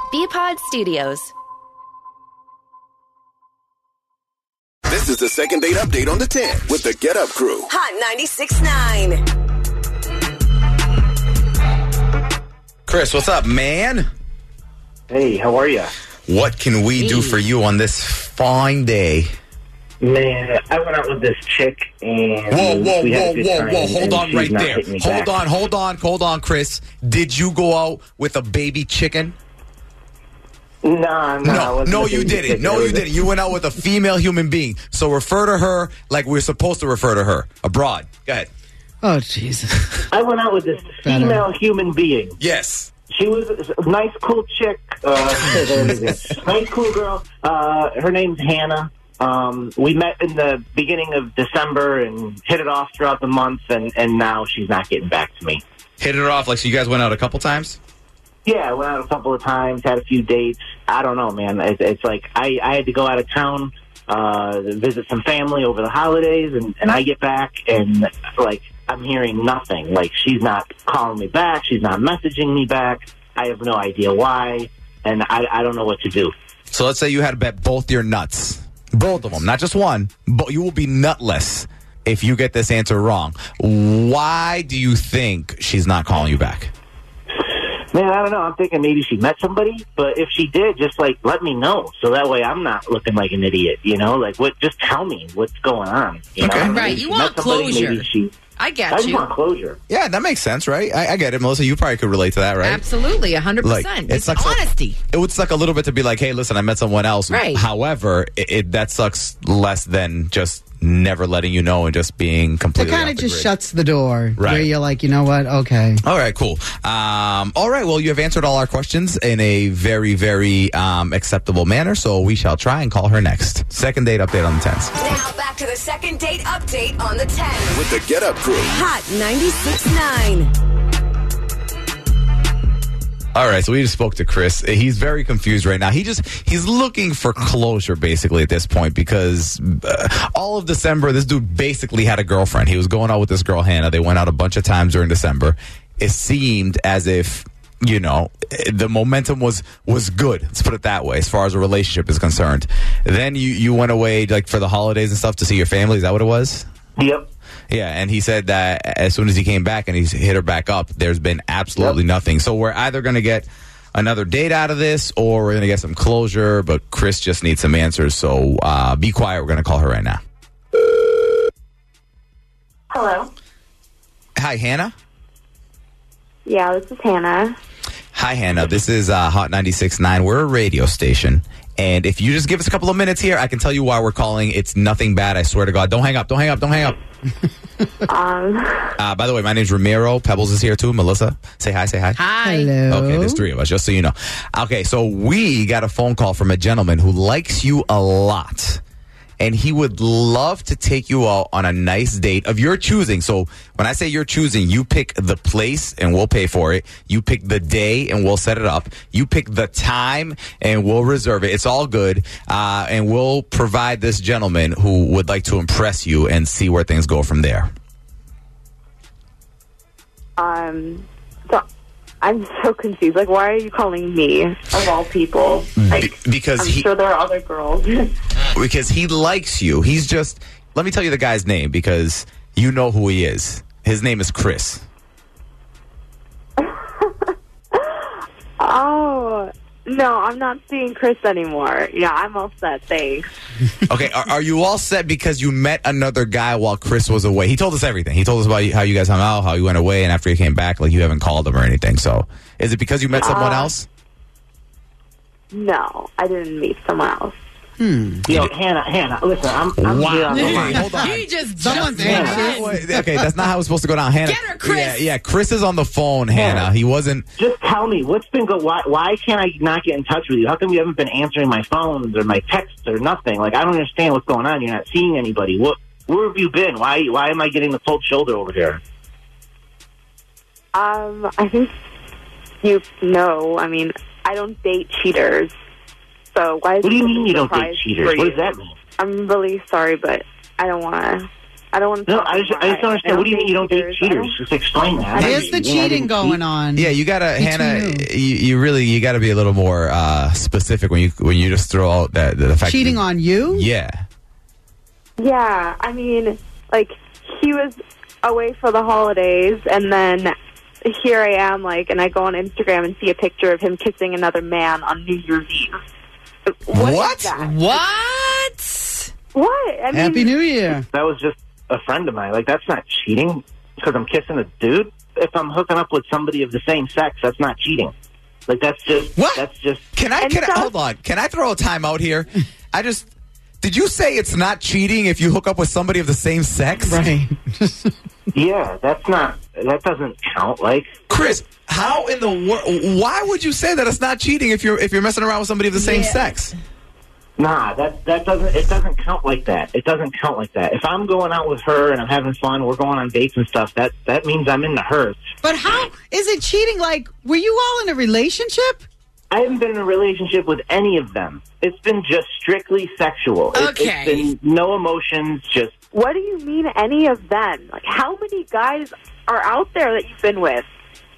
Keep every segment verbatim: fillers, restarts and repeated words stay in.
B-Pod Studios. This is the second date update on the ten with the Get Up Crew. Hot ninety-six point nine. Chris, what's up, man? Hey, how are you? What can we do for you on this fine day? Man, I went out with this chick and Whoa, whoa, we had whoa, a good whoa, time, whoa. Hold and on she's right not there. hitting me Hold back. on, hold on, hold on, Chris. Did you go out with a baby chicken? Nah, nah, I No, wasn't no, a you baby didn't. chick. No, I you was a- didn't. You went out with a female human being. So refer to her like we're supposed to refer to her. Abroad. Go ahead. Oh, Jesus. I went out with this Better. female human being. Yes. She was a nice, cool chick. Uh, there it is. Nice, cool girl. Uh, her name's Hannah. Um, we met in the beginning of December and hit it off throughout the month, and, and now she's not getting back to me. Hit it off like so you guys went out a couple times? Yeah, I went out a couple of times, had a few dates. I don't know, man. It's, it's like I, I had to go out of town, uh, visit some family over the holidays, and, and I get back, and, like, I'm hearing nothing. Like, she's not calling me back. She's not messaging me back. I have no idea why, and I, I don't know what to do. So let's say you had to bet both your nuts. Both of them, not just one. But you will be nutless if you get this answer wrong. Why do you think she's not calling you back? Man, I don't know. I'm thinking maybe she met somebody, but if she did, just, like, let me know. So that way I'm not looking like an idiot, you know? Like, what? Just tell me what's going on. You Okay. know? Right, Maybe you she want met somebody, closure. maybe she- I I get just you. want closure. Yeah, that makes sense, right? I, I get it. Melissa, you probably could relate to that, right? Absolutely, one hundred percent. Like, it It's sucks a- honesty. It would suck a little bit to be like, hey, listen, I met someone else. Right. However, it, it that sucks less than just never letting you know and just being It completely kind off of the just grid. shuts the door. Right. Where you're like, you know what? Okay. All right, cool. Um, all right, well, you have answered all our questions in a very, very um, acceptable manner, so we shall try and call her next. Second date update on the tens. Now back to the second date update on the ten. With the Get Up Crew. Hot ninety-six point nine. All right, so we just spoke to Chris. He's very confused right now. He just, he's looking for closure basically at this point because uh, all of December, this dude basically had a girlfriend. He was going out with this girl, Hannah. They went out a bunch of times during December. It seemed as if, you know, the momentum was, was good. Let's put it that way as far as a relationship is concerned. Then you, you went away like for the holidays and stuff to see your family. Is that what it was? Yep. Yeah, and he said that as soon as he came back and he's hit her back up, there's been absolutely Yep. nothing. So we're either going to get another date out of this or we're going to get some closure, but Chris just needs some answers. So uh, be quiet. We're going to call her right now. Hello. Hi, Hannah. Yeah, this is Hannah. Hi, Hannah. This is uh, Hot ninety-six point nine. We're a radio station. And if you just give us a couple of minutes here, I can tell you why we're calling. It's nothing bad. I swear to God. Don't hang up. Don't hang up. Don't hang up. Um, Uh, by the way, my name's Ramiro. Pebbles is here too. Melissa, say hi. Say hi. Hi. Hello. Okay, there's three of us, just so you know. Okay, so we got a phone call from a gentleman who likes you a lot. And he would love to take you out on a nice date of your choosing. So when I say you're choosing, you pick the place and we'll pay for it. You pick the day and we'll set it up. You pick the time and we'll reserve it. It's all good. Uh, and we'll provide this gentleman who would like to impress you and see where things go from there. um, so I'm so confused. Like, why are you calling me of all people? Like, Be- because I'm he- sure there are other girls. Because he likes you. He's just, let me tell you the guy's name because you know who he is. His name is Chris. Oh, no, I'm not seeing Chris anymore. Yeah, I'm all set. Thanks. Okay, are, are you all set because you met another guy while Chris was away? He told us everything. He told us about how you guys hung out, how you went away, and after you came back, like you haven't called him or anything. So is it because you met someone Uh, else? No, I didn't meet someone else. Yo, Hannah, Hannah, listen, I'm, I'm Wow. here on the Okay, line. hold on. He just Someone's jumped answering. in. Wait, okay, that's not how it's supposed to go down. Hannah. Get her, Chris. Yeah, yeah, Chris is on the phone, Hannah. He wasn't. Just tell me, what's been go? Why, why can't I not get in touch with you? How come you haven't been answering my phones or my texts or nothing? Like, I don't understand what's going on. You're not seeing anybody. What? Where have you been? Why? Why am I getting the cold shoulder over here? Um, I think you know, I mean, I don't date cheaters. So why is What do you this mean you don't date surprise cheaters? for What you? does that mean? I'm really sorry, but I don't want to I don't want to. No, I just, I just don't understand. What do you mean you don't date cheaters? Just explain that. There's the cheating going on. Yeah, you gotta, Between Hannah. you. You, you really, you gotta be a little more uh, specific when you when you just throw out that the fact Cheating that, on you? Yeah. Yeah, I mean, like, he was away for the holidays, and then here I am, like, and I go on Instagram and see a picture of him kissing another man on New Year's Eve. What? What? Is that? What? What? I mean, Happy New Year. That was just a friend of mine. Like, that's not cheating because I'm kissing a dude. If I'm hooking up with somebody of the same sex, that's not cheating. Like, that's just... What? That's just... Can I, And can I, so- hold on. Can I throw a time out here? I just, did you say it's not cheating if you hook up with somebody of the same sex? Right. Yeah, that's not... That doesn't count. Like... Chris, how in the world, why would you say that it's not cheating if you're, if you're messing around with somebody of the same Yeah. sex? Nah, that that doesn't it doesn't count like that. It doesn't count like that. If I'm going out with her and I'm having fun, we're going on dates and stuff, that that means I'm into her. But how is it cheating? Like, were you all in a relationship? I haven't been in a relationship with any of them. It's been just strictly sexual. It, Okay. It's been no emotions, just... what do you mean, any of them? Like, how many guys are out there that you've been with?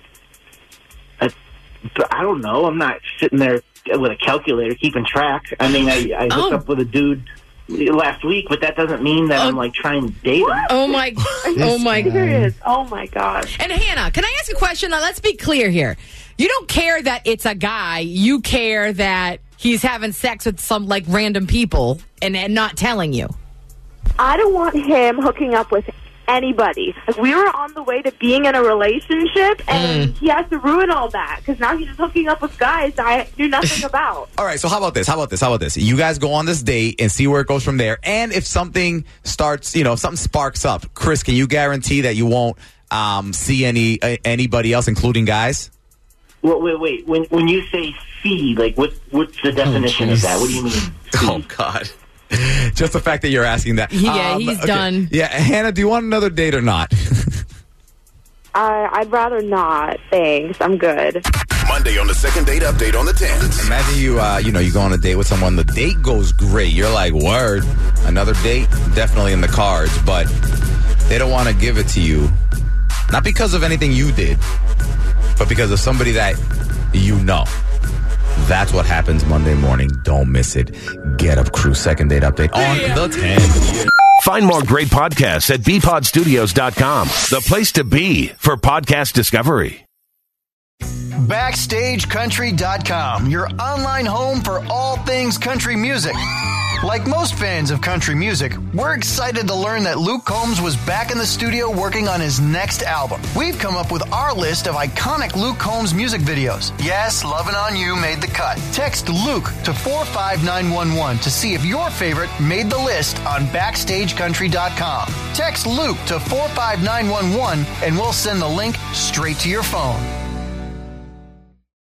I, I don't know. I'm not sitting there with a calculator keeping track. I mean, I, I hooked Oh. up with a dude last week, but that doesn't mean that I'm, like, trying to date him. Oh my! Oh my! Serious? Oh my gosh. And Hannah, can I ask a question? Now, let's be clear here. You don't care that it's a guy. You care that he's having sex with some like random people and, and not telling you. I don't want him hooking up with anybody. Like, we were on the way to being in a relationship, and he has to ruin all that because now he's just hooking up with guys that I knew nothing about. All right, so how about this? How about this? How about this? You guys go on this date and see where it goes from there. And if something starts, you know, if something sparks up, Chris, can you guarantee that you won't um, see any uh, anybody else, including guys? Wait, wait, wait. When when you say see, like, what what's the definition of that? What do you mean? Oh, God. Just the fact that you're asking that. Yeah, he's done. Yeah, Hannah, do you want another date or not? I, I'd rather not. Thanks. I'm good. Monday on the second date update on the tenth. Imagine you, uh, you know, you go on a date with someone. The date goes great. You're like, word. Another date, definitely in the cards. But they don't want to give it to you. Not because of anything you did, but because of somebody that you know. That's what happens Monday morning. Don't miss it. Get Up Crew second date update on the tenth. Find more great podcasts at b pod studios dot com, the place to be for podcast discovery. Backstage Country dot com, your online home for all things country music. Like most fans of country music, we're excited to learn that Luke Combs was back in the studio working on his next album. We've come up with our list of iconic Luke Combs music videos. Yes, Lovin' On You made the cut. Text Luke to four five nine one one to see if your favorite made the list on Backstage Country dot com. Text Luke to four five nine one one and we'll send the link straight to your phone.